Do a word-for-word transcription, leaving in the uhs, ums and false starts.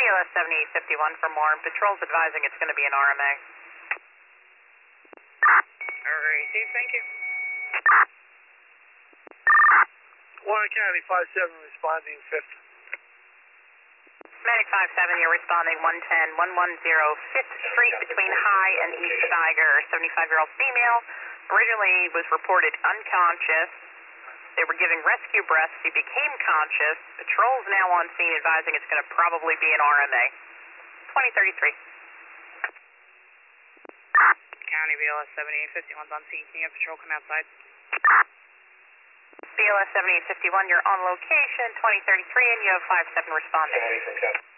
L S seventy-eight fifty-one for more. Patrol's advising it's going to be an R M A. Received, thank you. Warren County five seven responding fifth. Medic five seven, you're responding one ten, one ten fifth Street between High and East Steiger. seventy-five-year-old female, originally was reported unconscious. They were giving rescue breaths. She became conscious. Patrol's now on scene advising it's going to probably be an R M A. twenty thirty-three. County B L S seventy-eight fifty-one's on scene. Can you have patrol come outside? B L S seventy-eight fifty-one, you're on location, twenty thirty-three, and you have five seven responding.